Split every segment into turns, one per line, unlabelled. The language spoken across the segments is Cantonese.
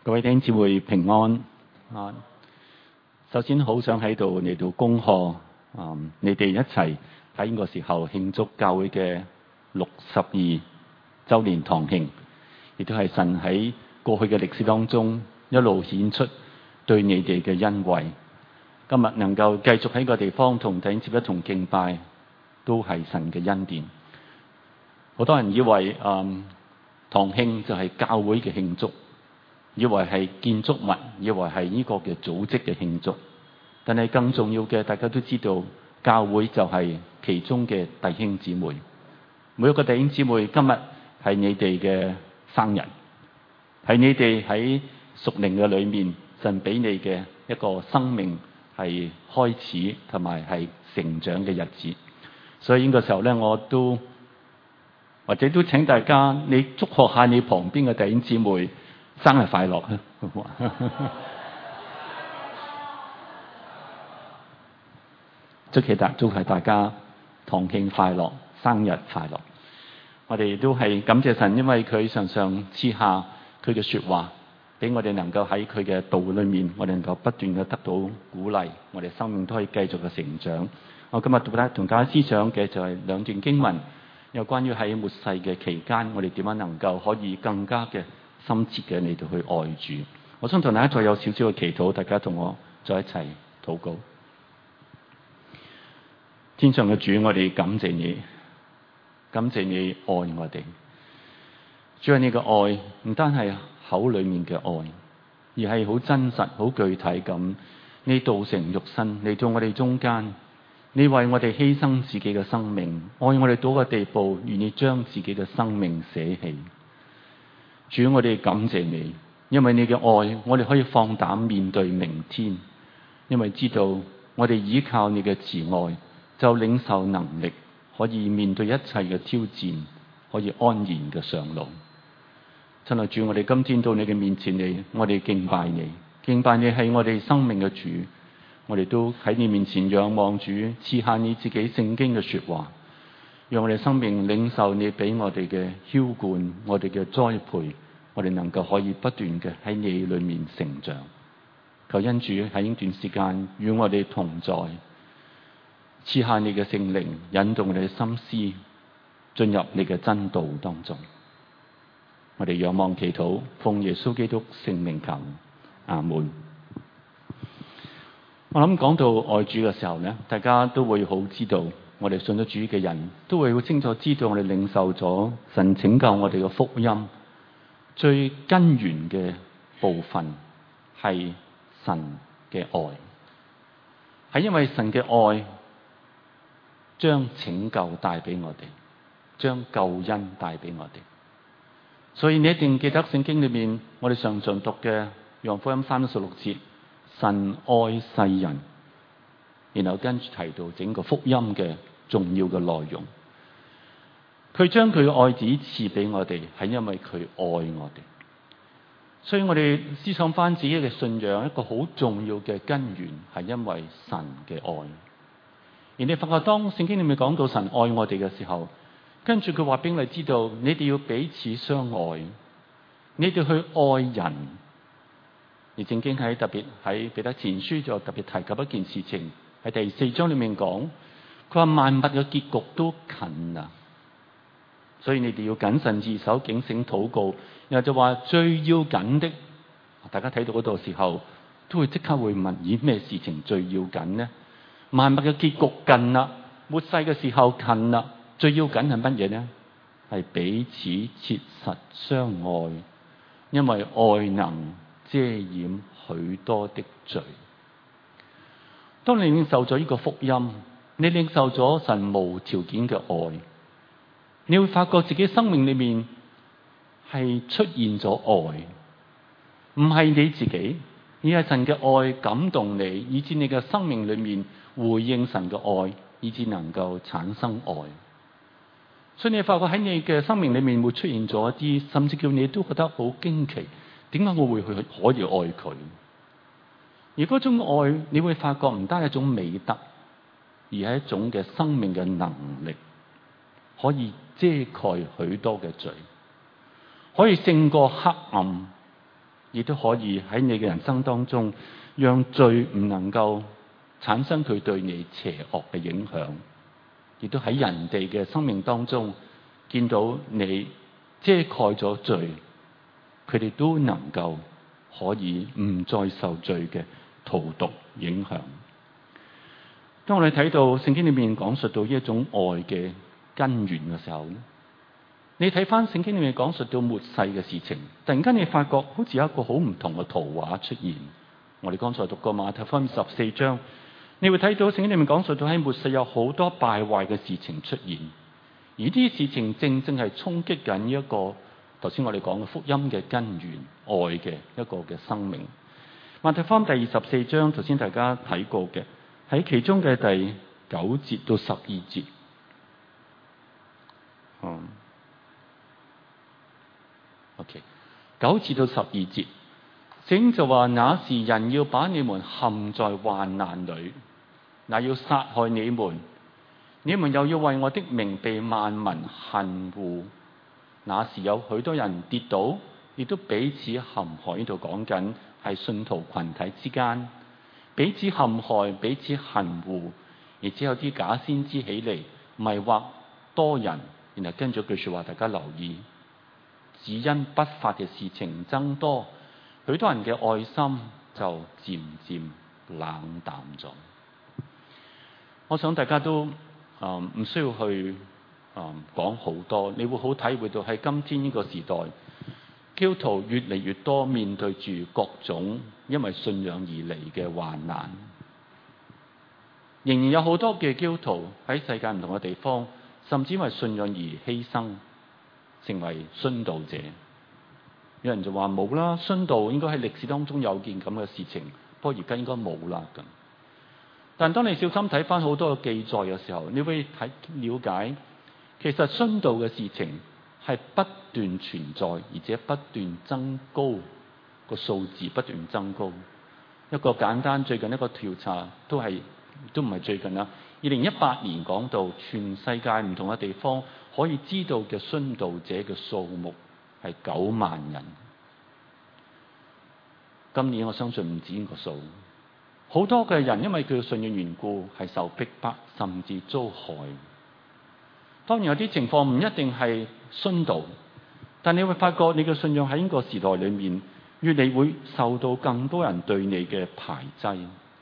各位弟兄姊妹平安啊！首先好想喺度嚟到恭賀你哋一齊喺呢個時候慶祝教會嘅62週年堂慶，亦都係神喺過去嘅歷史當中一路顯出對你哋嘅恩惠。今日能夠繼續喺個地方同弟兄姊妹一同敬拜，都係神嘅恩典。好多人以為堂慶就係教會嘅慶祝，以為係建築物，以為係呢個嘅組織嘅慶祝。但係更重要嘅，大家都知道，教會就係其中嘅弟兄姊妹。每一個弟兄姊妹今日係你哋嘅生日，係你哋喺屬靈嘅裏面，神俾你嘅一個生命係開始同埋係成長嘅日子。所以呢個時候咧，我都或者都請大家你祝賀下你旁邊嘅弟兄姊妹生日快樂啊！祝賀大家堂慶快樂，生日快樂！我哋都係感謝神，因為佢常常賜下佢嘅說話，俾我哋能夠喺佢嘅道裏面，我哋能夠不斷嘅得到鼓勵，我哋生命都可以繼續嘅成長。我今日同大家思想嘅就係兩段經文，有關於喺末世嘅期間，我哋點樣能夠可以更加嘅深切嘅嚟到去愛主。我想同大家再有少少嘅祈禱，大家同我再一齊禱告。天上嘅主，我哋感謝你，感謝你愛我哋。主啊，你嘅愛唔單係口裏面嘅愛，而係好真實、好具體咁。你道成肉身嚟到我哋中間，你為我哋犧牲自己嘅生命，愛我哋到個地步，願意將自己嘅生命捨棄。主，我哋感謝你，因為你嘅愛，我哋可以放膽面對明天，因為知道我哋依靠你嘅慈愛，就領受能力，可以面對一切嘅挑戰，可以安然嘅上路。親愛主，我哋今天到你嘅面前嚟，我哋敬拜你，敬拜你係我哋生命嘅主。我哋都喺你面前仰望主，賜下你自己聖經嘅說話，讓我哋生命領受你俾我哋嘅澆灌，我哋嘅栽培，我哋能夠可以不斷嘅喺你裏面成長。求恩主喺呢段時間與我哋同在，賜下你嘅聖靈，引導我哋嘅心思進入你嘅真道當中。我哋仰望祈禱，奉耶穌基督聖名求，阿門。我諗講到愛主嘅時候咧，大家都會好知道，我哋信咗主嘅人都會好清楚知道，我哋領受咗神拯救我哋嘅福音，最根源嘅部分係神嘅愛，係因為神嘅愛將拯救帶俾我哋，將救恩帶俾我哋。所以你一定記得聖經裏面我哋常常讀嘅約翰福音36節，神愛世人，然後跟住提到整個福音嘅重要嘅內容。佢將佢嘅愛子賜俾我哋，係因為佢愛我哋。所以我哋思想翻自己嘅信仰，一個好重要嘅根源係因為神嘅愛。而你發覺當聖經裏面講到神愛我哋嘅時候，跟住佢話俾你知道，你哋要彼此相愛，你哋去愛人。而聖經喺特別喺彼得前書就特別提及一件事情，喺第4章裏面講，佢話萬物嘅結局都近啦，所以你哋要謹慎自守，警醒禱告。然後就話最要緊的，大家睇到嗰度時候都會即刻會問：咦，咩事情最要緊呢？萬物嘅結局近啦，末世嘅時候近啦，最要緊係乜嘢呢？係彼此切實相愛，因為愛能遮掩許多的罪。當你領受咗呢個福音，你領受咗神無條件嘅愛，你會發覺自己生命裏面係出現咗愛，唔係你自己，而係神嘅愛感動你，以致你嘅生命裏面回應神嘅愛，以致能夠產生愛。所以你發覺喺你嘅生命裏面會出現咗一啲，甚至叫你都覺得好驚奇，點解我會可以愛佢？而嗰種愛，你會發覺唔單係一種美德，而係一種嘅生命嘅能力，可以遮蓋許多嘅罪，可以勝過黑暗， 亦都可以喺你嘅人生當中，讓罪唔能夠產生佢對你邪惡嘅影響，亦都喺人哋嘅生命當中見到你遮蓋咗罪，佢哋都能夠可以唔再受罪嘅荼毒影響。當我哋睇到聖經裏面講述到呢一種愛嘅根源嘅時候咧，你睇翻聖經裏面講述到末世嘅事情，突然間你發覺好似有一個好唔同嘅圖畫出現。我哋剛才讀過馬太福音14章，你會睇到聖經裏面講述到喺末世有好多敗壞嘅事情出現，而呢啲事情正正係衝擊緊呢一個頭先我哋講嘅福音嘅根源，愛嘅一個嘅生命。馬太福音第24章，頭先大家睇過嘅，喺其中嘅第9節到12節。OK， 9節到12節，聖經就話：那時人要把你們陷在患難裏，那要殺害你們，你們又要為我的名被萬民恨惡。那時有許多人跌倒，亦都彼此陷害。呢度講緊係信徒群體之間彼此陷害、彼此恨惡，而且有啲假先知起嚟迷惑多人。然後跟住句說話，大家留意。只因不法嘅事情增多，許多人嘅愛心就漸漸冷淡咗。我想大家都唔需要去講好多，你會好體會到喺今天呢個時代，基督徒越嚟越多面對住各種因為信仰而嚟嘅患難。仍然有好多嘅基督徒喺世界唔同嘅地方，甚至因為信仰而犧牲，成為殉道者。有人就話冇啦，殉道應該喺歷史當中有件咁嘅事情，不過而家應該冇啦咁。但當你小心睇翻好多嘅記載嘅時候，你會了解，其實殉道嘅事情係不斷存在，而且不斷增高，個數字不斷增高。一個簡單最近一個調查都唔係最近啦，2018年講到全世界唔同嘅地方可以知道嘅殉道者嘅數目係9萬人。今年我相信唔止呢個數，好多嘅人因為佢嘅信仰緣故係受逼迫，甚至遭害。當然有啲情況唔一定係殉道，但你會發覺你嘅信仰喺呢個時代裏面，越嚟會受到更多人對你嘅排擠。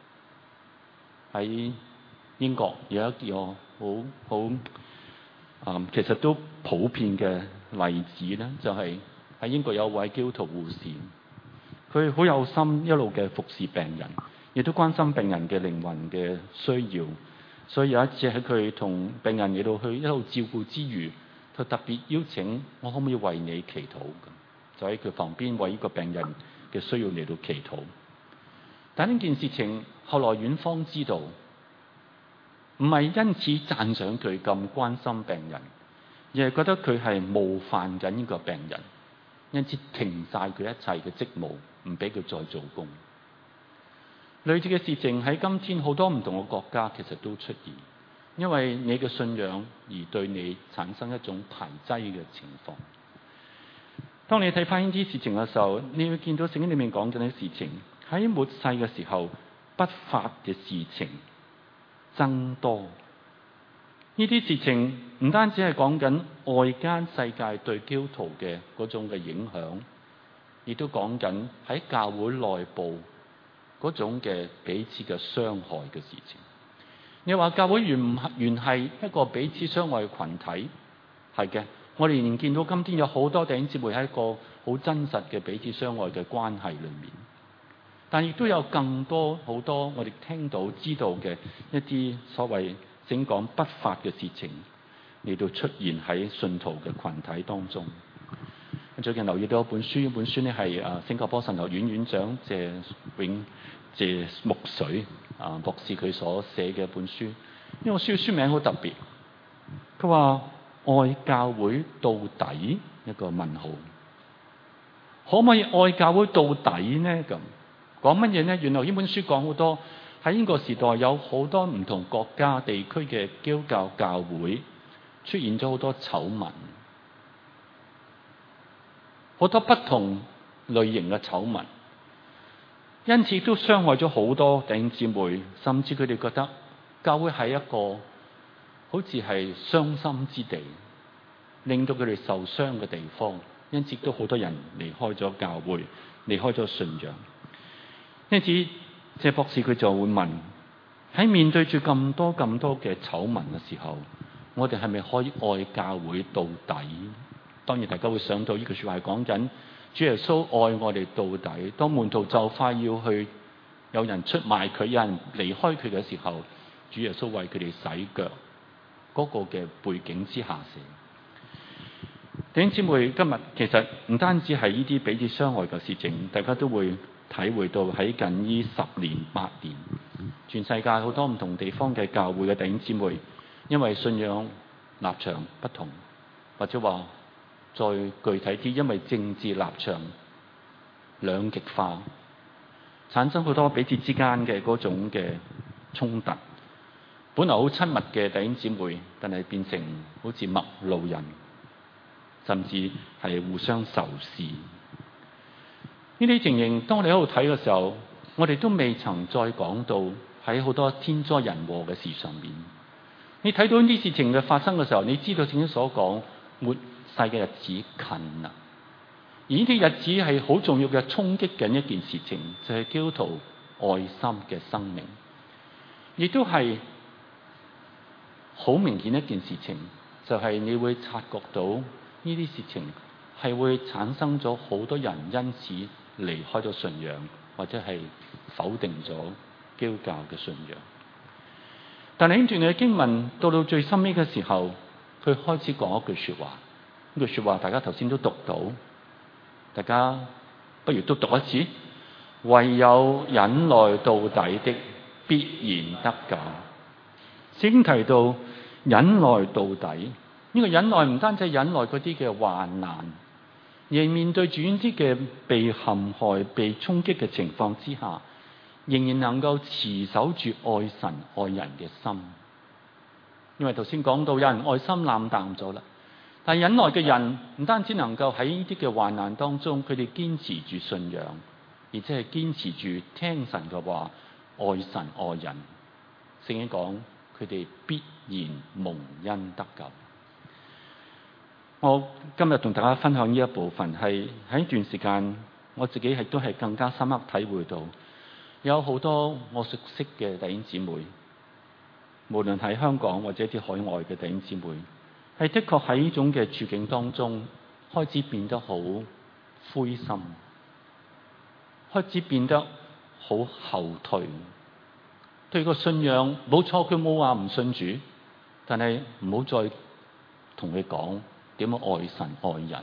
喺英國有一個好其實都普遍嘅例子咧，就係喺英國有位基督徒護士，佢好有心一路嘅服侍病人，亦都關心病人嘅靈魂嘅需要。所以有一次喺佢同病人嚟到去一路照顧之餘，佢特別邀請我可唔可以為你祈禱，就喺佢旁邊為呢個病人嘅需要嚟到祈禱。但呢件事情後來院方知道，唔係因此讚賞佢咁關心病人，而係覺得佢係冒犯緊呢個病人，因此停晒佢一切嘅職務，唔俾佢再做工。類似嘅事情喺今天好多唔同嘅國家其實都出現，因為你嘅信仰而對你產生一種排擠嘅情況。當你睇翻呢啲事情嘅時候，你會見到聖經裏面講緊啲事情，喺末世嘅時候，不法嘅事情增多。呢啲事情唔單止係講緊外間世界對基督徒嘅嗰種嘅影響，亦都講緊喺教會內部嗰種嘅彼此嘅傷害嘅事情。你話教會原係一個彼此相愛嘅群體，係嘅。我哋仍然見到今天有好多弟兄姊妹喺一個好真實嘅彼此相愛嘅關係裏面，但亦都有更多好多我哋聽到知道嘅一啲所謂整講不法嘅事情嚟到出現喺信徒嘅群體當中。最近留意到一本書，呢本書咧係新加坡神學院院長謝木水博士佢所寫嘅一本書。呢個書名好特別，佢話愛教會到底一個問號，可唔可以愛教會到底呢？咁講乜嘢呢？原來呢本書講好多喺呢個時代有好多唔同國家地區嘅基督教教會出現咗好多醜聞，好多不同類型嘅醜聞，因此都傷害咗好多弟兄姊妹，甚至佢哋覺得教會係一個好似係傷心之地，令到佢哋受傷嘅地方。因此都好多人離開咗教會，離開咗信仰。因此謝博士佢就會問，喺面對住咁多嘅醜聞嘅時候，我哋係咪可以愛教會到底？當然大家會想到呢句說話係講緊主耶穌愛我哋到底。當門徒就快要去有人出賣佢，有人離開佢嘅時候，主耶穌為佢哋洗腳嗰個嘅背景之下寫。弟兄姊妹，今日其實唔單止係呢啲彼此傷害嘅事情，大家都會體會到喺近呢10年8年，全世界好多唔同地方嘅教會嘅弟兄姊妹，因為信仰立場不同，或者話再具體啲，因為政治立場兩極化，產生好多彼此之間嘅嗰種嘅衝突。本來好親密嘅弟兄姊妹，但係變成好似陌路人，甚至係互相仇視。呢啲情形，當你喺度睇嘅時候，我哋都未曾再講到喺好多天災人禍嘅事上面。你睇到呢啲事情嘅發生嘅時候，你知道聖經所講末世嘅日子近啦。而呢啲日子係好重要嘅衝擊緊一件事情，就係基督徒愛心嘅生命，亦都係好明顯一件事情，就係你會察覺到呢啲事情係會產生咗好多人因此離開咗信仰，或者係否定咗基督教嘅信仰。但係呢段嘅經文到最深尾嘅時候，佢開始講一句說話。呢句說話大家頭先都讀到，大家不如都讀一次。唯有忍耐到底的，必然得救。聖經提到忍耐到底，呢個忍耐唔單止係忍耐嗰啲嘅患難，而係面對住呢啲嘅被陷害、被衝擊嘅情況之下，仍然能夠持守住愛神愛人嘅心。因為頭先講到有人愛心冷淡咗啦，但係忍耐嘅人唔單止能夠喺呢啲嘅患難當中，佢哋堅持住信仰，而且係堅持住聽神嘅話，愛神愛人。聖經講佢哋必然蒙恩得救。我今日同大家分享呢一部分，係喺一段時間我自己亦都係更加深刻體會到，有好多我熟悉嘅弟兄姊妹，無論喺香港或者啲海外嘅弟兄姊妹，係的確喺呢種嘅處境當中開始變得好灰心，開始變得好後退。對個信仰冇錯，佢冇話唔信主，但係唔好再同佢講點樣愛神愛人。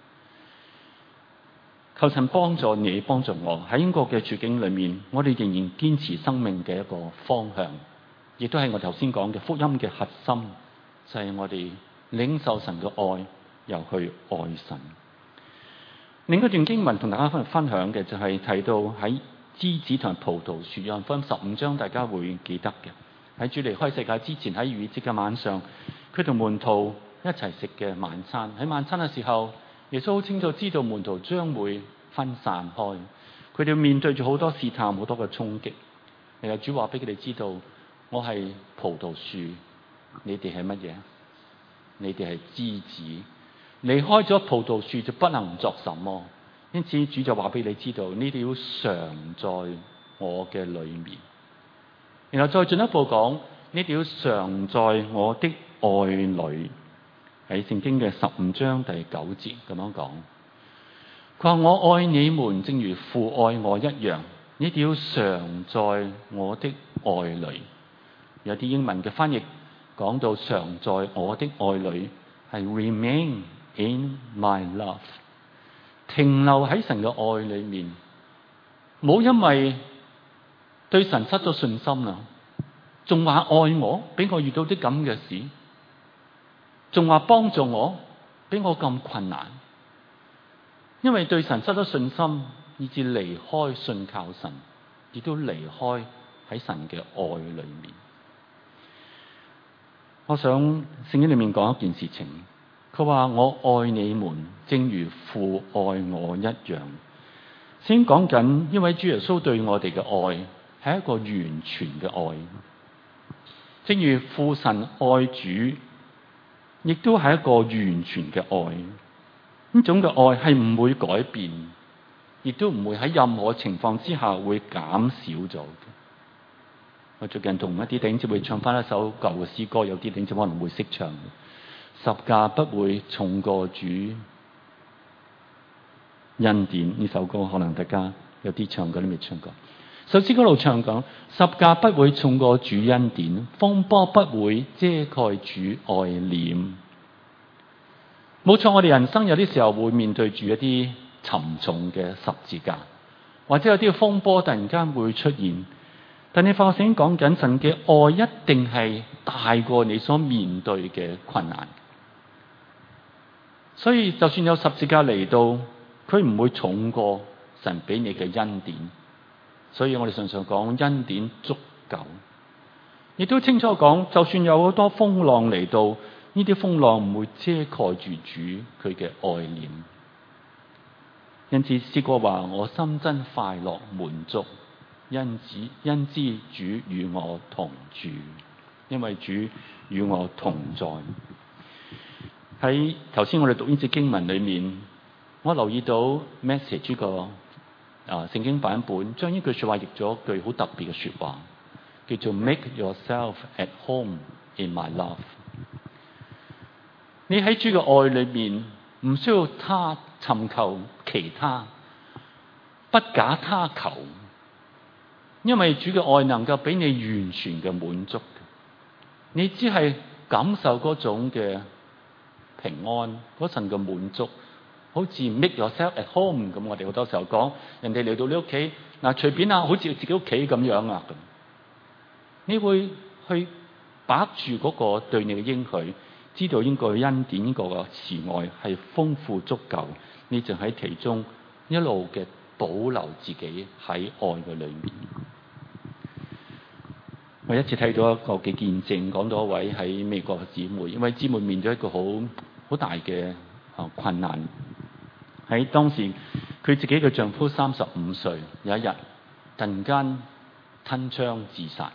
求神幫助你，幫助我喺英國嘅處境裏面，我哋仍然堅持生命嘅一個方向，亦都係我頭先講嘅福音嘅核心，就係我哋領受神嘅愛，又去愛神。另一段經文同大家分享嘅就係提到喺枝子同葡萄樹，約翰福音15章，大家會記得嘅。喺主離開世界之前，喺逾越節嘅晚上，佢同門徒一齊食嘅晚餐。喺晚餐嘅時候，耶穌好清楚知道門徒將會分散開，佢哋面對住好多試探，好多嘅衝擊。然後主話俾佢哋知道，我係葡萄樹，你哋係乜嘢？你哋係枝子，離開咗葡萄樹就不能作什麼。因此主就話俾你知道，你哋要常在我嘅裏面。然後再進一步講，你哋要常在我的愛裏。喺聖經嘅15章第9節咁樣講，佢話我愛你們，正如父愛我一樣，你哋要常在我的愛裏。有啲英文嘅翻譯講到常在我的愛裏，係 remain in my love， 停留喺神嘅愛裏面，冇因為對神失咗信心啦，仲話愛我，俾我遇到啲咁嘅事，仲話幫助我，俾我咁困難，因為對神失咗信心，以致離開信靠神，亦都離開喺神嘅愛裏面。我想聖經裏面講一件事情，佢話我愛你們，正如父愛我一樣， 先講緊呢位主耶穌對我哋嘅愛係一個完全嘅愛，正如父神愛主，亦都係一個完全嘅愛。呢種嘅愛係唔會改變，亦都唔會喺任何情況之下會減少咗嘅。我最近同一啲弟兄姊妹唱翻一首舊嘅詩歌，有啲弟兄姊妹可能會識唱。十架不會重過主恩典，呢首歌可能大家有啲唱過，都未唱過。首詩嗰度唱講，十架不會重過主恩典，風波不會遮蓋主愛臉。冇錯，我哋人生有啲時候會面對住一啲沉重嘅十字架，或者有啲風波突然間會出現。但你發覺聖經講緊神嘅愛一定係大過你所面對嘅困難。所以就算有十字架嚟到，佢唔會重過神俾你嘅恩典。所以我哋常常講恩典足夠，亦都清楚講，就算有好多風浪嚟到，呢啲風浪唔會遮蓋住主佢嘅愛臉。因此詩歌話：我心真快樂滿足，因知主與我同住，因為主與我同在。喺頭先我哋讀呢節經文裏面，我留意到 Message 呢個聖經版本將呢句說話譯咗一句好特別嘅說話，叫做 Make yourself at home in my love。你喺主嘅愛裏面，唔需要他尋求其他，不假他求，因為主嘅愛能夠俾你完全嘅滿足。你只係感受嗰種嘅平安，嗰層嘅滿足，好似 make yourself at home 咁。我哋好多時候講，人哋嚟到你屋企，隨便啊，好似自己屋企咁樣啊咁。你會去把握住嗰個對你嘅應許，知道應該恩典，呢個嘅慈愛係豐富足夠，你就喺其中一路嘅保留自己喺愛嘅裏面。我一次睇到一個嘅見證，講到一位喺美國嘅姊妹，因為姊妹面對一個好大嘅困難。喺當時佢自己嘅丈夫35歲，有一日突然間吞槍自殺，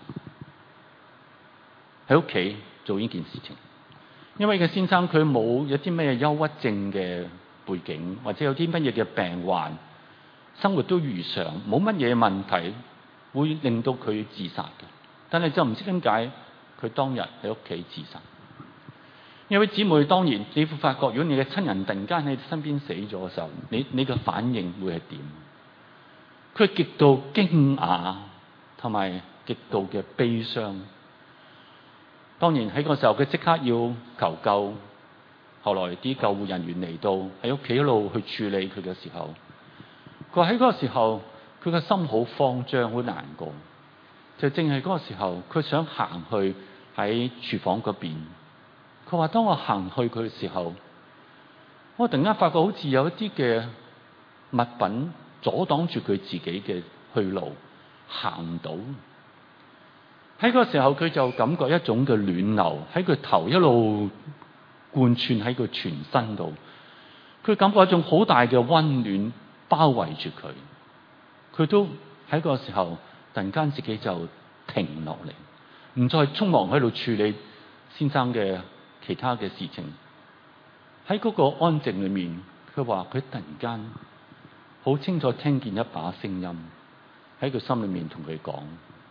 喺屋企做呢件事情。因為個先生佢冇有啲咩憂鬱症嘅背景，或者有啲乜嘢嘅病患，生活都如常，冇乜嘢問題會令到佢自殺嘅。但係就唔知點解佢當日喺屋企自殺。因為姊妹，當然你會發覺，如果你嘅親人突然間喺你身邊死咗嘅時候，你嘅反應會係點？佢極度驚訝同埋極度嘅悲傷。當然喺個時候佢即刻要求救，後來啲救護人員嚟到喺屋企一路去處理佢嘅時候，佢喺嗰個時候佢嘅心好慌張，好難過。就正係嗰個時候，佢想行去喺廚房嗰邊。佢話：當我行去佢嘅時候，我突然間發覺好似有一啲嘅物品阻擋住佢自己嘅去路，行唔到。喺嗰個時候，佢就感覺一種嘅暖流喺佢頭一路貫穿喺佢全身度。佢感覺一種好大嘅溫暖包圍住佢。佢都喺嗰個時候，突然間自己就停落嚟，唔再匆忙喺度處理先生嘅其他嘅事情。喺嗰個安靜裏面，佢話佢突然間好清楚聽見一把聲音喺佢心裏面同佢講：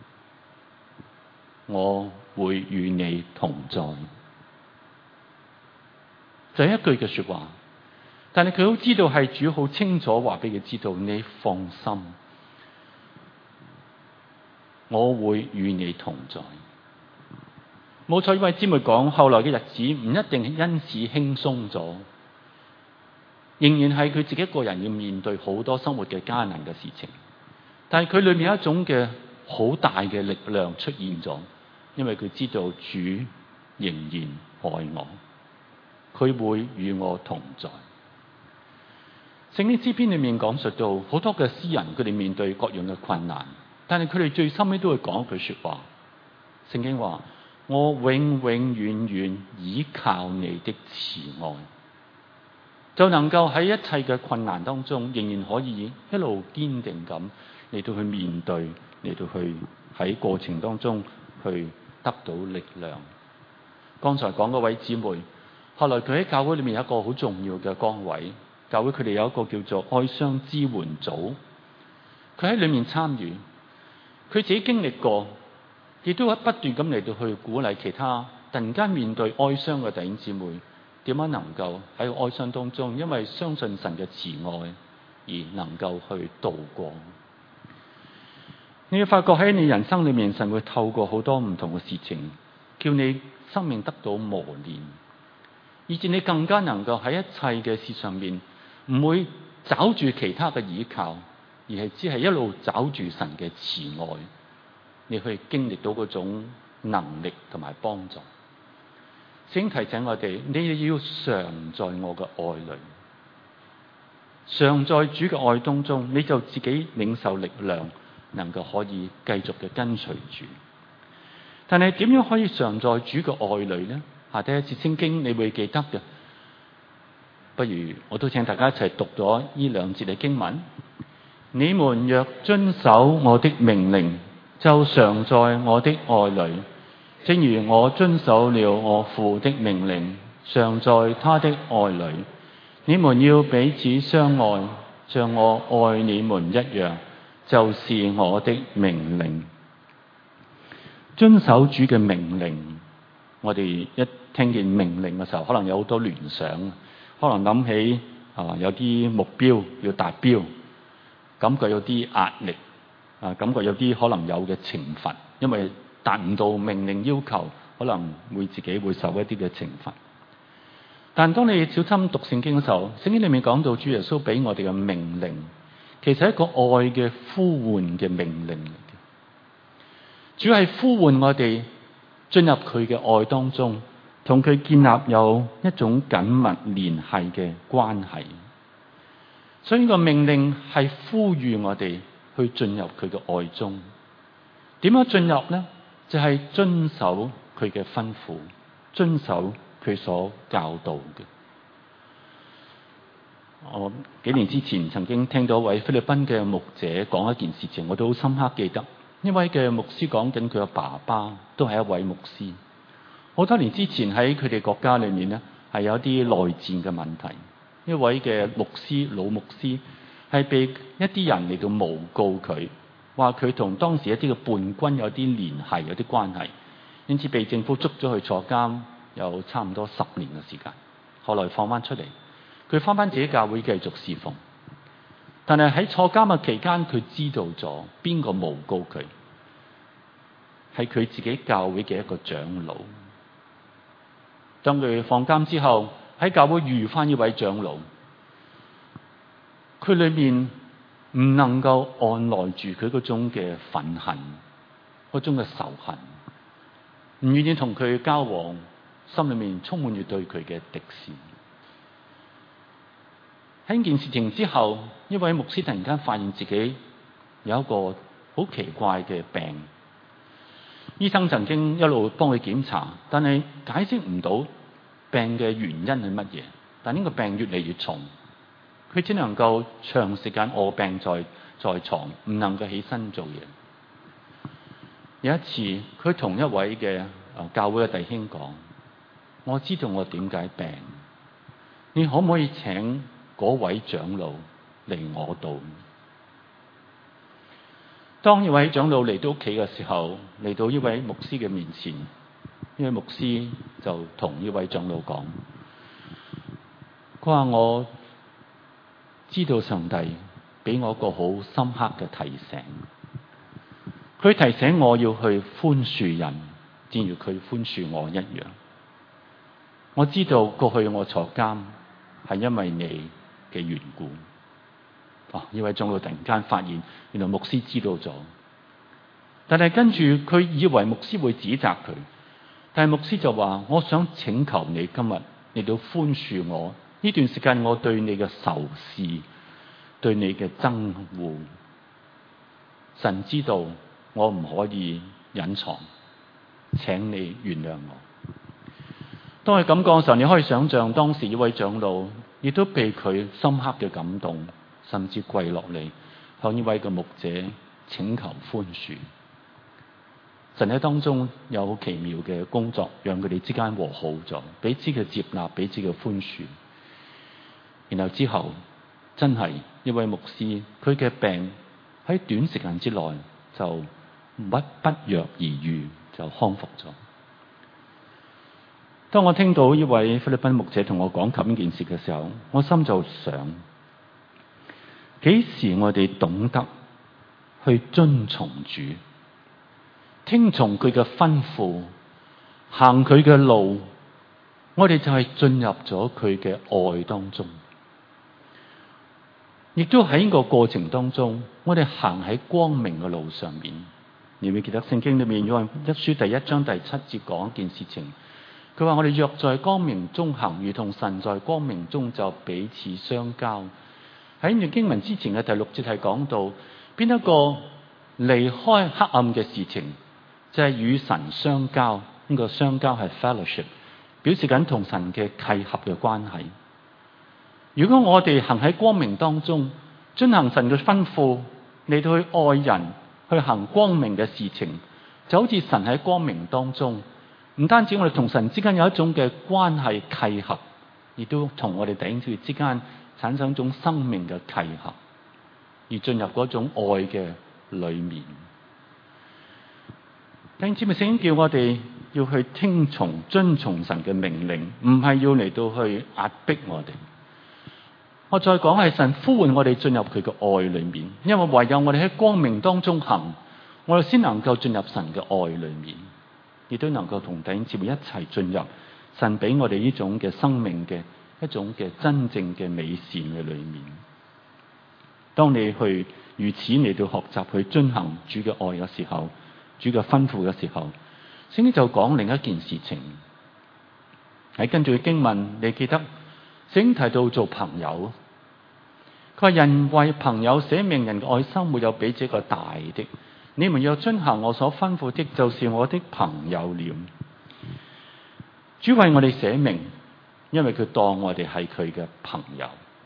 我會與你同在。就係一句嘅說話，但係佢好知道係主好清楚話俾佢知道，你放心，我會與你同在。冇錯，呢位姊妹講，後來嘅日子唔一定因此輕鬆咗，仍然係佢自己一個人要面對好多生活嘅艱難嘅事情。但係佢裏面有一種嘅好大嘅力量出現咗，因為佢知道主仍然愛我，佢會與我同在。聖經詩篇裏面講述到好多嘅詩人，佢哋面對各樣嘅困難，但係佢哋最深尾都會講一句說話。聖經話：我永永遠遠倚靠你的慈愛。 就能夠喺一切嘅困難當中，仍然可以一路堅定咁嚟到去面對，嚟到去喺過程當中去得到力量。剛才講嗰位姊妹，後來佢喺教會裏面有一個好重要嘅崗位，教會佢哋有一個叫做哀傷支援組，佢喺裏面參與，佢自己經歷過，亦都不斷咁嚟到去鼓勵其他突然間面對哀傷嘅弟兄姊妹，點樣能夠喺哀傷當中，因為相信神嘅慈愛而能夠去度過。你要發覺喺你人生裏面，神會透過好多唔同嘅事情，叫你生命得到磨練，以致你更加能夠喺一切嘅事上面，唔會找住其他嘅依靠，而係只係一路找住神嘅慈愛，你去經歷到嗰種能力同埋幫助。聖經提醒我哋，你要常在我嘅愛裏，常在主嘅愛當中，你就自己領受力量，能夠可以繼續嘅跟隨主。但係點樣可以常在主嘅愛裏呢？下第一節聖經你會記得嘅，不如我都請大家一齊讀咗呢兩節嘅經文。你們若遵守我的命令，就常在我的愛裏，正如我遵守了我父的命令，常在他的愛裏。你們要彼此相愛，像我愛你們一樣，就是我的命令。遵守主嘅命令，我哋一聽見命令嘅時候，可能有好多聯想，可能諗起有啲目標要達標，感覺有啲壓力，感覺有啲可能有嘅懲罰，因為達唔到命令要求，可能會自己會受一啲嘅懲罰。但當你小心讀聖經嘅時候，聖經裏面講到主耶穌俾我哋嘅命令，其實係一個愛嘅呼喚嘅命令嚟嘅。主要係呼喚我哋進入佢嘅愛當中，同佢建立有一種緊密聯繫嘅關係。所以呢個命令係呼籲我哋去進入佢嘅愛中。點樣進入呢？就係遵守佢嘅吩咐，遵守佢所教導嘅。我幾年之前曾經聽到一位菲律賓嘅牧者講一件事情，我都好深刻記得。呢位嘅牧師講緊佢嘅爸爸都係一位牧師。好多年之前喺佢哋國家裏面呢，係有啲內戰嘅問題。一位嘅牧師，老牧師係被一啲人嚟到誣告佢，話佢同當時一啲嘅叛軍有啲聯繫，有啲關係，因此被政府捉咗去坐監，有差唔多10年嘅時間。後來放翻出嚟，佢翻翻自己教會繼續侍奉。但係喺坐監嘅期間，佢知道咗邊個誣告佢，係佢自己教會嘅一個長老。當佢放監之後，喺教會遇翻呢位長老，佢裏面唔能夠按耐住佢嗰種嘅憤恨，嗰種嘅仇恨，唔願意同佢交往，心裏面充滿住對佢嘅敵視。喺呢件事情之後，呢位牧師突然間發現自己有一個好奇怪嘅病。醫生曾經一路幫佢檢查，但係解釋唔到病嘅原因係乜嘢。但呢個病越嚟越重，佢只能夠長時間臥病在床，唔能夠起身做嘢。有一次，佢同一位嘅教會嘅弟兄講：我知道我點解病，你可唔可以請嗰位長老嚟我度？當呢位長老嚟到屋企嘅時候，嚟到呢位牧師嘅面前，呢位牧師就同呢位長老講：佢話我知道上帝俾我一個好深刻嘅提醒，佢提醒我要去寬恕人，正如佢寬恕我一樣。我知道過去我坐監係因為你嘅緣故。呢位長老突然間發現，原來牧師知道咗，但係跟住佢以為牧師會指責佢，但係牧師就話：我想請求你今日嚟到寬恕我呢段時間我對你嘅仇視，對你嘅憎惡。神知道我唔可以隱藏，請你原諒我。當佢咁講嘅時候，你可以想象當時呢位長老亦都被佢深刻嘅感動，甚至跪落嚟向呢位嘅牧者請求寬恕。神喺當中有好奇妙嘅工作，讓佢哋之間和好咗，彼此嘅接納，彼此嘅寬恕。然後之後真係一位牧師，佢嘅病喺短時間之內就不藥而愈，就康復咗。當我聽到呢位菲律賓牧者同我講及呢件事嘅時候，我心就想，幾時我哋懂得去遵從主，聽從佢嘅吩咐，行佢嘅路，我哋就係進入咗佢嘅愛當中。亦都喺呢個過程當中，我哋行喺光明嘅路上面。你會記得聖經裏面約翰一書第1章第7節講一件事情，佢話我哋若在光明中行，如同神在光明中，就彼此相交。喺呢段經文之前嘅第6節係講到邊一個離開黑暗嘅事情，就係與神相交。呢個相交係 fellowship， 表示緊同神嘅契合嘅關係。如果我哋行喺光明當中，遵行神嘅吩咐，嚟到去愛人，去行光明嘅事情，就好似神喺光明當中，唔單止我哋同神之間有一種嘅關係契合，亦都同我哋弟兄姊妹之間產生一種生命嘅契合，而進入嗰種愛嘅裏面。弟兄姊妹，聖經叫我哋要去聽從、遵從神嘅命令，唔係要嚟到去壓迫我哋。我再講係神呼喚我哋進入佢嘅愛裏面，因為唯有我哋喺光明當中行，我哋先能夠進入神嘅愛裏面，亦都能夠同弟兄姊妹一齊進入神俾我哋呢種嘅生命嘅一種嘅真正嘅美善嘅裏面。當你去如此嚟到學習去遵行主嘅愛嘅時候，主嘅吩咐嘅時候，聖經就講另一件事情。喺跟住經文，你記得聖經提到做朋友，佢話人為朋友捨命，人嘅愛心沒有比這個大的。你們若遵行我所吩咐的，就是我的朋友了。主為我哋捨命，因為佢當我哋係佢嘅朋友。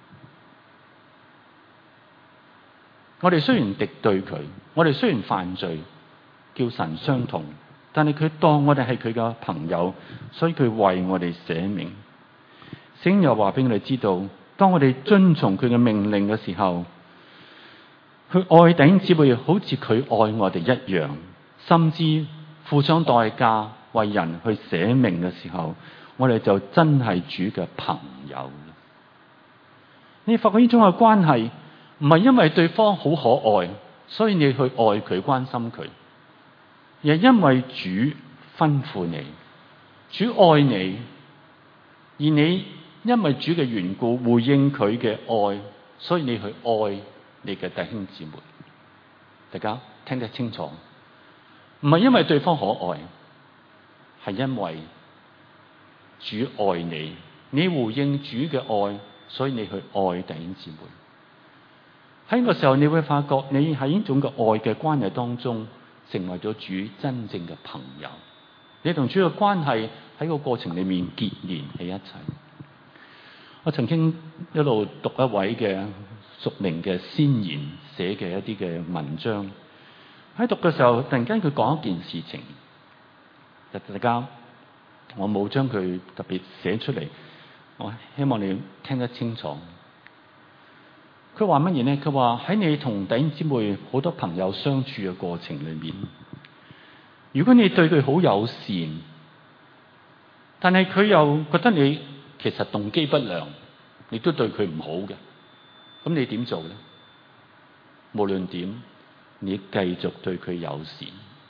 我哋雖然敵對佢，我哋雖然犯罪，叫神傷痛，但係佢當我哋係佢嘅朋友，所以佢為我哋捨命。聖經又話俾我哋知道，當我哋遵從佢嘅命令嘅時候，去愛弟兄姊妹好似佢愛我哋一樣，甚至付上代價為人去捨命嘅時候，我哋就真係主嘅朋友。你發覺呢種嘅關係唔係因為對方好可愛，所以你去愛佢、關心佢，而係因為主吩咐你，主愛你，而你因為主嘅緣故回應佢嘅愛，所以你去愛你嘅弟兄姊妹。大家聽得清楚，唔係因為對方可愛，係因為主愛你，你回應主嘅愛，所以你去愛弟兄姊妹。喺呢個時候，你會發覺你喺呢種嘅愛嘅關係當中，成為咗主真正嘅朋友。你同主嘅關係喺個過程裏面結連喺一齊。我曾經一路讀一位嘅屬靈嘅先賢寫嘅一啲嘅文章，喺讀嘅時候，突然間佢講一件事情，大家我冇將佢特別寫出嚟，我希望你聽得清楚。佢話乜嘢呢？佢話喺你同弟兄姊妹好多朋友相處嘅過程裏面，如果你對佢好友善，但係佢又覺得你其實動機不良，你都對佢唔好嘅，咁你點做呢？無論點，你繼續對佢友善。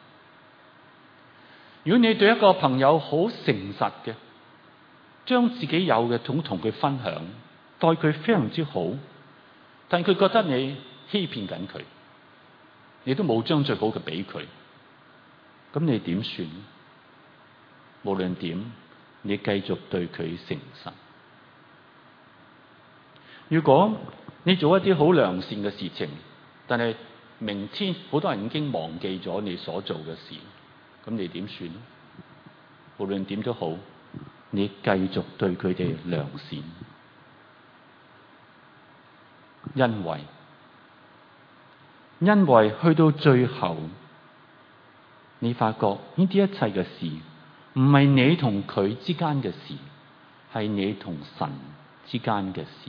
如果你對一個朋友好誠實嘅，將自己有嘅同佢分享，待佢非常之好，但佢覺得你欺騙緊佢，你都冇將最好嘅俾佢，咁你點算？無論點，你繼續對佢誠實。如果你做一啲好良善嘅事情，但係明天好多人已經忘記咗你所做嘅事，咁你點算？無論點都好，你繼續對佢哋良善。 因為去到最後，你發覺呢啲一切嘅事唔係你同佢之間嘅事，係你同神之間嘅事。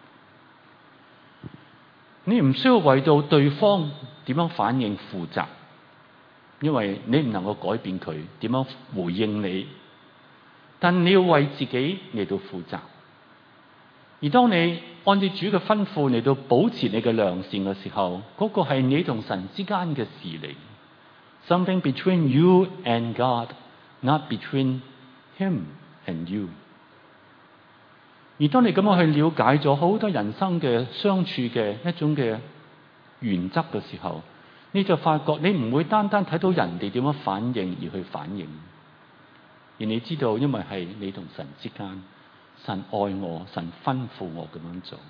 你唔需要為到對方點樣反應負責，因為你唔能夠改變佢點樣回應你，但你要為自己嚟到負責。而當你按照主嘅吩咐嚟到保持你嘅良善嘅時候，嗰個係你同神之間嘅事嚟。Something between you and God, not between Him and you。而當你咁樣去了解咗好多人生嘅相處嘅一種嘅原則嘅時候，你就發覺你唔會單單睇到人哋點樣反應而去反應，而你知道因為係你同神之間，神愛我，神吩咐我咁樣做。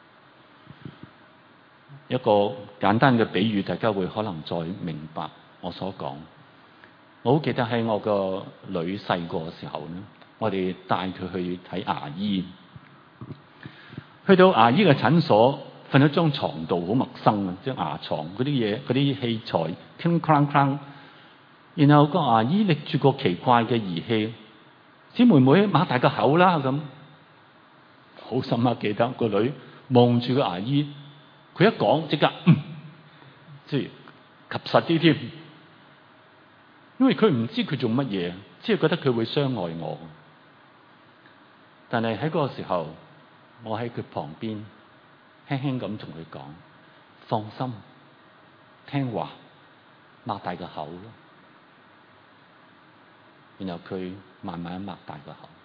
一個簡單嘅比喻，大家會可能再明白我所講。我好記得喺我個女細個嘅時候咧，我哋帶佢去睇牙醫。去到牙醫嘅診所，瞓喺張床度，好陌生啊！即係牙床嗰啲嘢，嗰啲器材鏗鏗鏗。然後個牙醫拎住個奇怪嘅儀器，小妹妹擘大個口啦咁。好深刻記得個女望住個牙醫，佢一講即刻即係及實啲添，因為佢唔知佢做乜嘢，只係覺得佢會傷害我。但係喺嗰個時候，我喺佢旁邊輕輕咁同佢講：放心，聽話，擘大個口咯。然後佢慢慢擘大個口。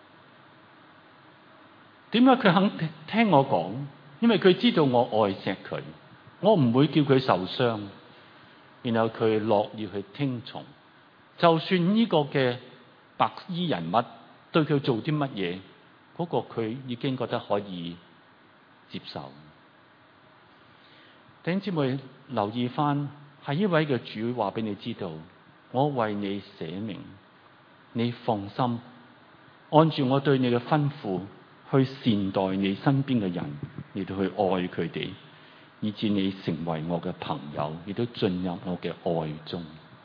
點解佢肯聽我講？因為佢知道我愛錫佢，我唔會叫佢受傷。然後佢樂意去聽從，就算呢個嘅白衣人物對佢做啲乜嘢，嗰個佢已經覺得可以接受。弟兄姊妹留意翻，係呢位嘅主話俾你知道，我為你捨命，你放心，按住我對你嘅吩咐去善待你身邊嘅人，嚟到去愛佢哋，以致你成為我嘅朋友，亦都進入我嘅愛中。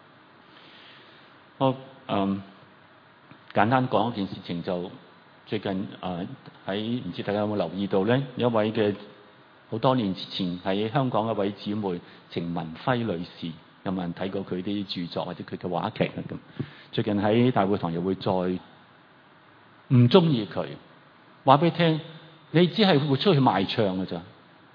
我簡單講一件事情，就最近喺唔知大家有冇留意到咧，有一位嘅好多年之前喺香港一位姊妹程文輝女士，有冇人睇過佢啲著作或者佢嘅話劇啊？咁最近喺大會堂又會再唔中意佢，話俾你聽，你只係會出去賣唱㗎咋。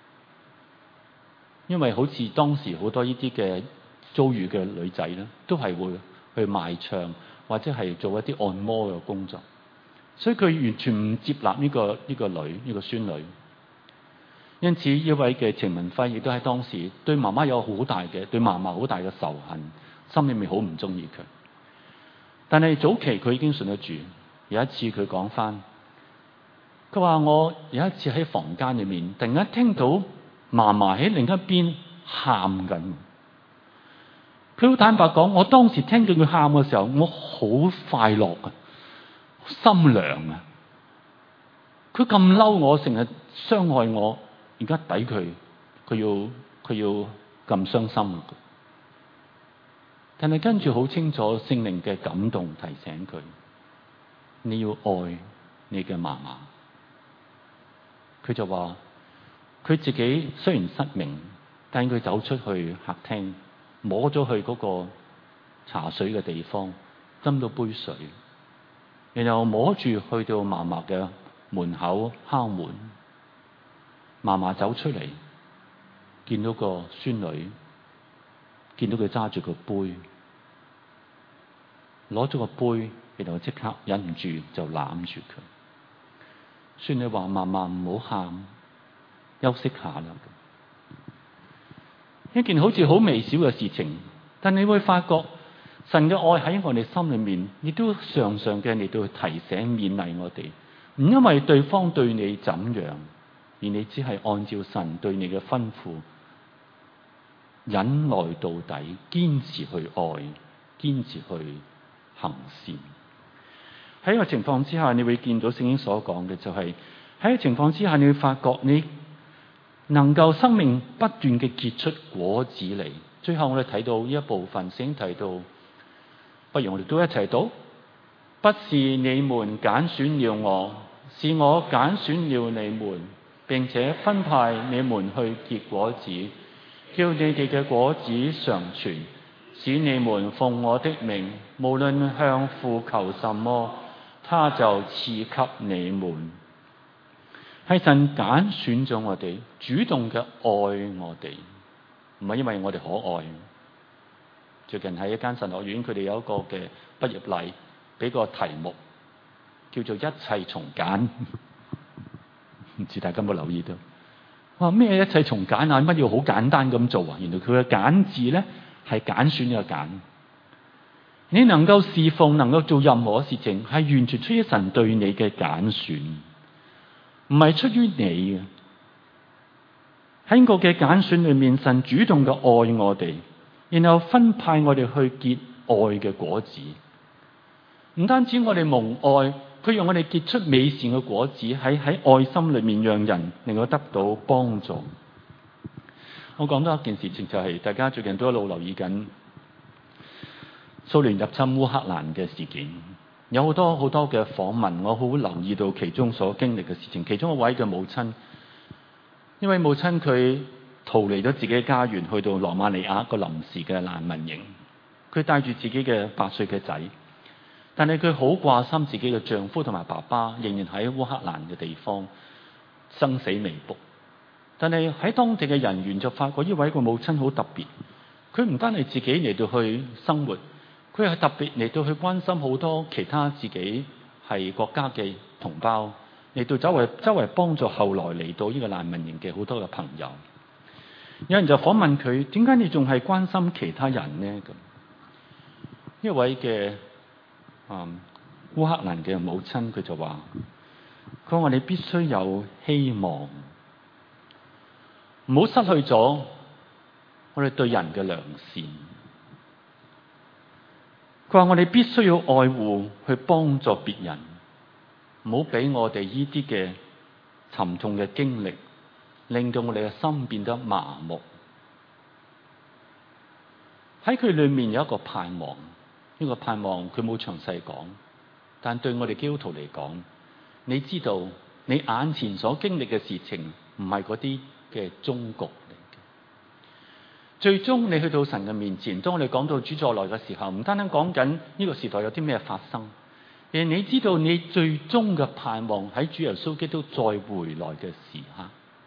因為好似當時好多呢啲嘅遭遇嘅女仔咧，都係會去賣唱或者係做一啲按摩嘅工作，所以佢完全唔接納呢個女呢個孫女。因此呢位嘅程文輝亦都喺當時對媽媽有好大嘅對嫲嫲好大嘅仇恨，心裏面好唔中意佢。但係早期佢已經信得住。有一次佢講翻，佢話我有一次喺房間裏面突然間聽到嫲嫲喺另一邊喊緊。佢好坦白講，我當時聽到佢喊嘅時候，我好快樂啊，心涼啊。佢咁嬲我，成日傷害我，而家抵佢要咁傷心啊。但係跟住好清楚聖靈嘅感動提醒佢，你要愛你嘅嫲嫲。佢就話佢自己雖然失明，但佢走出去客廳，摸咗去嗰個茶水嘅地方，斟到杯水，然後摸住去到嫲嫲嘅門口敲門。嫲嫲走出嚟，見到個孫女，見到佢揸住個杯，攞咗個杯，然後即刻忍唔住就攬住佢。孫女話：嫲嫲唔好喊，休息下啦。一件好似好微小嘅事情，但你會發覺神嘅愛喺我哋心裏面，亦都常常嘅嚟到提醒勉勵我哋。唔因為對方對你怎樣，而你只係按照神對你嘅吩咐，忍耐到底，堅持去愛，堅持去行善。喺呢個情況之下，你會見到聖經所講嘅就係喺個情況之下，你會發覺你能夠生命不斷嘅結出果子嚟。最後我哋睇到呢一部分先提到，不如我哋都一齊讀。不是你們揀選了我，是我揀選了你們，並且分派你們去結果子，叫你哋嘅果子常存，使你們奉我的名，無論向父求什麼，他就賜給你們。係神揀選咗我哋，主動嘅愛我哋，唔係因為我哋可愛。最近喺一間神學院，佢哋有一個嘅畢業禮，俾個題目叫做一切從揀，唔知大家有冇留意到？哇，咩一切從揀啊？乜要好簡單咁做啊？原來佢嘅揀字咧係揀選嘅揀。你能夠侍奉，能夠做任何事情，係完全出於神對你嘅揀選，唔係出於你嘅。喺個嘅揀選裏面，神主動嘅愛我哋，然後分派我哋去結愛嘅果子。唔單止我哋蒙愛，佢讓我哋結出美善嘅果子，喺愛心裏面讓人能夠得到幫助。我講多一件事情，就係大家最近都一路留意緊蘇聯入侵烏克蘭嘅事件，有好多好多嘅訪問，我好留意到其中所經歷嘅事情。其中一位嘅母親，因為母親佢逃離咗自己嘅家園，去到羅馬尼亞一個臨時嘅難民營，佢帶住自己嘅8歲嘅仔。但係佢好掛心自己嘅丈夫同埋爸爸仍然喺烏克蘭嘅地方生死未卜。但係喺當地嘅人員就發覺呢位個母親好特別，佢唔單係自己嚟到去生活，佢係特別嚟到去關心好多其他自己係國家嘅同胞，嚟到周圍幫助後來嚟到呢個難民營嘅好多嘅朋友。有人就訪問佢，點解你仲係關心其他人呢？咁一位嘅烏克蘭嘅母親，佢就話：佢話你必須有希望，唔好失去咗我哋對人嘅良善。佢話我哋必須要愛護，去幫助別人，唔好俾我哋呢啲嘅沉重嘅經歷，令到我哋嘅心變得麻木。喺佢裏面有一個盼望。呢個盼望佢冇詳細講，但對我哋基督徒嚟講，你知道你眼前所經歷嘅事情唔係嗰啲嘅終局嚟嘅。最終你去到神嘅面前，當我哋講到主再來嘅時候，唔單單講緊呢個時代有啲咩發生，而你知道你最終嘅盼望喺主耶穌基督再回來嘅時刻，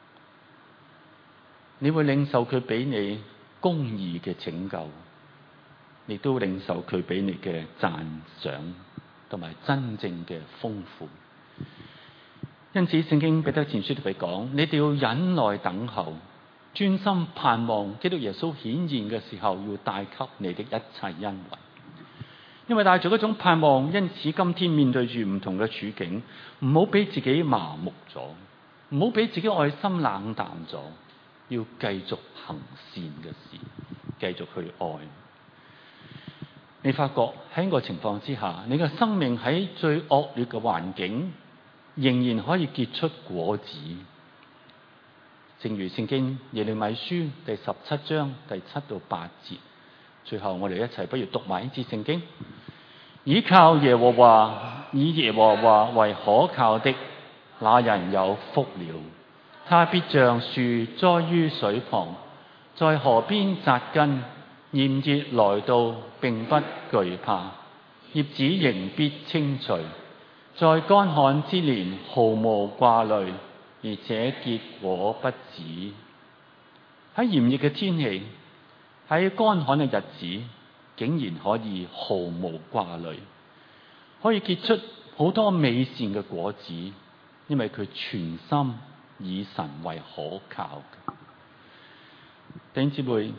你會領受佢俾你公義嘅拯救。亦都領受佢俾你嘅讚賞同埋真正嘅豐富。因此聖經彼得前書同佢講，你哋要忍耐等候，專心盼望基督耶穌顯現嘅時候，要帶給你的一切恩惠。因為帶住嗰種盼望，因此今天面對住唔同嘅處境，唔好俾自己麻木咗，唔好俾自己愛心冷淡咗，要繼續行善嘅事，繼續去愛。你發覺喺個情況之下，你嘅生命喺最惡劣嘅環境，仍然可以結出果子。正如聖經耶利米書第17章第7到8節，最後我哋一齊不如讀埋呢節聖經。倚靠耶和華，以耶和華為可靠的，那人有福了。他必像樹栽於水旁，在河邊扎根。炎熱來到，並不懼怕，葉子仍必青翠。在乾旱之年，毫無掛慮，而且結果不止。喺炎熱嘅天氣，喺乾旱嘅日子，竟然可以毫無掛慮，可以結出好多美善嘅果子，因為佢全心以神為可靠嘅。弟兄姊妹，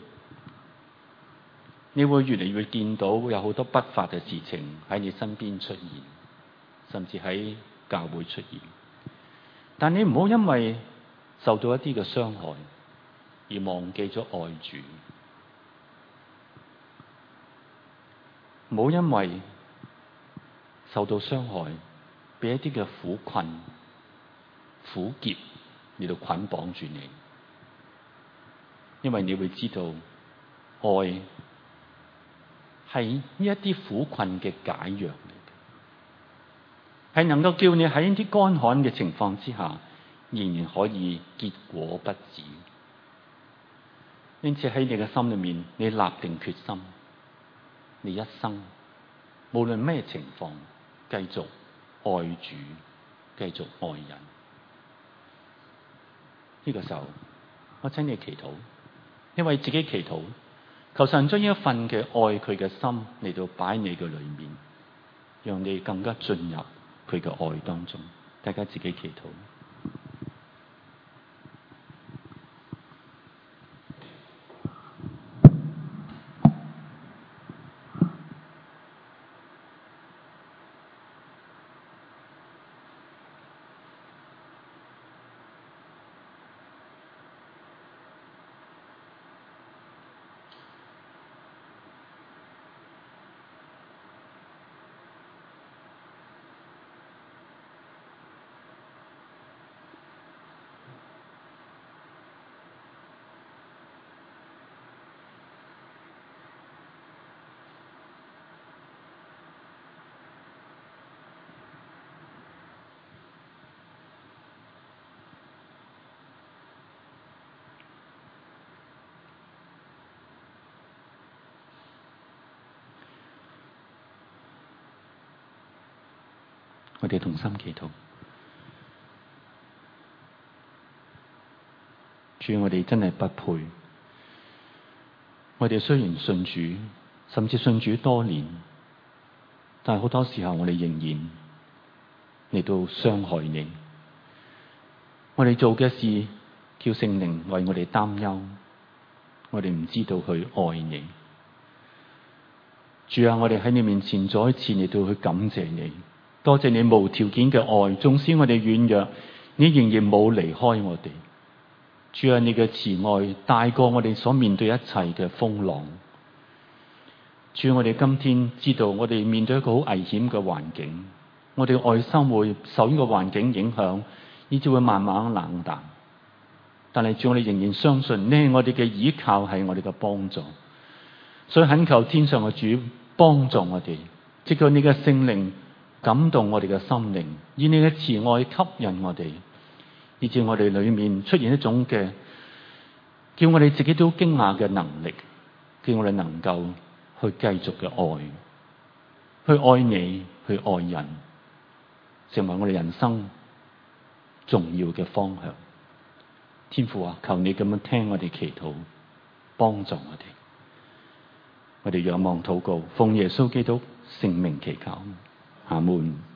你會越嚟越見到有好多不法嘅事情喺你身邊出現，甚至喺教會出現。但你唔好因為受到一啲嘅傷害而忘記咗愛主，唔好因為受到傷害，俾一啲嘅苦困、苦澀嚟到捆綁住你， 因為你會知道愛係呢一啲苦困嘅解藥嚟嘅，係能夠叫你喺啲乾旱嘅情況之下，仍然可以結果不止。因此喺你嘅心裏面，你立定決心，你一生無論咩情況，繼續愛主，繼續愛人。呢個時候，我請你祈禱，你為自己祈禱，求神將呢一份嘅愛佢嘅心嚟到擺你嘅裏面，讓你更加進入佢嘅愛當中。大家自己祈禱。我哋同心祈禱，主，我哋真係不配。我哋雖然信主，甚至信主多年，但係好多時候我哋仍然嚟到傷害你。我哋做嘅事叫聖靈為我哋擔憂，我哋唔知道去愛你。主啊，我哋喺你面前再一次嚟到去感謝你。多謝你無條件嘅愛，縱使我哋軟弱，你仍然冇離開我哋。主啊，你嘅慈愛大過我哋所面對一切嘅風浪。主，我哋今天知道我哋面對一個好危險嘅環境，我哋愛心會受呢個環境影響，以致會慢慢冷淡。但係主，我哋仍然相信呢，我哋嘅依靠係我哋嘅幫助。所以懇求天上嘅主幫助我哋，藉著你嘅聖靈感動我哋嘅心靈，以你嘅慈愛吸引我哋，以致我哋裏面出現一種嘅叫我哋自己都驚訝嘅能力，叫我哋能夠去繼續嘅愛，去愛你，去愛人，成為我哋人生重要嘅方向。天父啊，求你咁樣聽我哋祈禱，幫助我哋。我哋仰望禱告，奉耶穌基督聖名祈求，阿門。